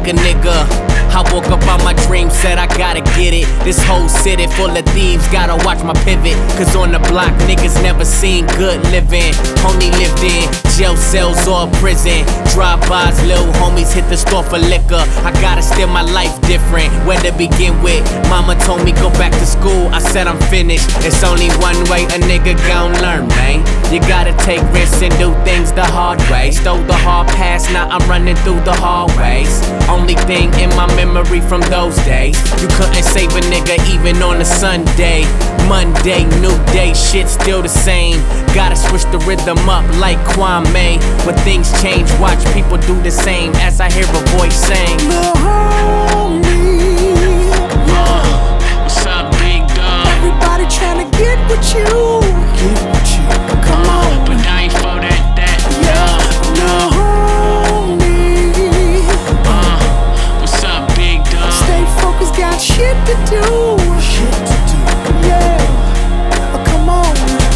like a nigga. I woke up on my dream, said I gotta get it. This whole city full of thieves, gotta watch my pivot. Cause on the block, niggas never seen good living. Only lived in jail cells or prison. Drive-bys, little homies hit the store for liquor. I gotta steer my life different. Where to begin with? Mama told me go back to school, I said I'm finished. It's only one way a nigga gon' learn, man. You gotta take risks and do things the hard way. Stole the hard pass, now I'm running through the hallways. Only thing in my memory from those days, you couldn't save a nigga even on a Sunday. Monday, new day, shit still the same. Gotta switch the rhythm up like Kwame. When things change, watch people do the same. As I hear a voice saying, Lil' homie, what's up, big dog? everybody tryna get with you. Come on, But I ain't for that, Lil' homie, what's up, big dog? stay focused, got shit to do. Yeah, come on.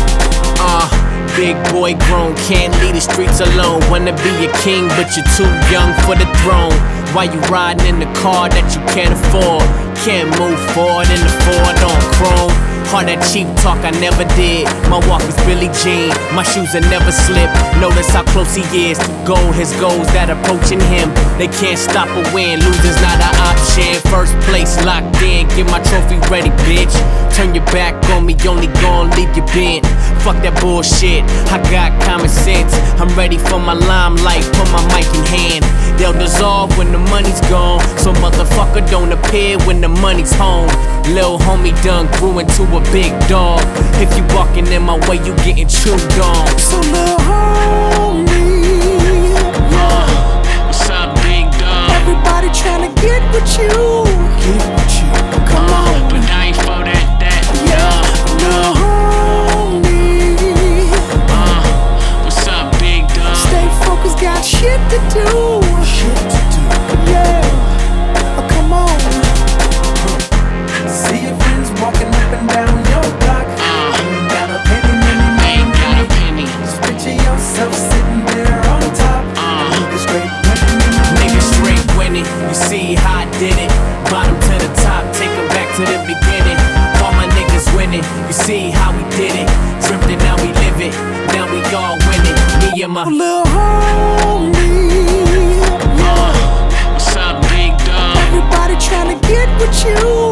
Big boy grown, can't leave the streets alone. Wanna be a king, but you're too young for the throne. Why you riding in the car that you can't afford? Can't move forward in the Ford on chrome. All that cheap talk I never did. My walk is Billie Jean, my shoes will never slip. Notice how close he is to goal. His goals that approaching him, they can't stop a win. Losing's not an option. First place locked in, get my trophy ready, bitch. Turn your back on me, only gon' leave you bent. Fuck that bullshit, I got common sense. I'm ready for my limelight, put my mic in hand. They'll dissolve when the money's gone, so motherfucker don't appear when the money's home. Lil' homie done grew into a big dog. If you walking in my way, you getting chewed on. So lil' homie, What's up, big dog? everybody tryna get with you. Come on, But I ain't for that, lil' homie, What's up, big dog? stay focused, got shit to do. Yeah, come on. See your friends walking up and down your block. Ain't got a penny, Ain't got a penny. Just picture yourself sitting there on top. Niggas straight winning. Niggas straight winning. You see how I did it. Bottom to the top, take 'em back to the beginning. All my niggas winning. You see how we did it. Dreamt it, now we live it. Now we all winning. Me and my Lil' homie, what's up, big dog? everybody tryna get with you.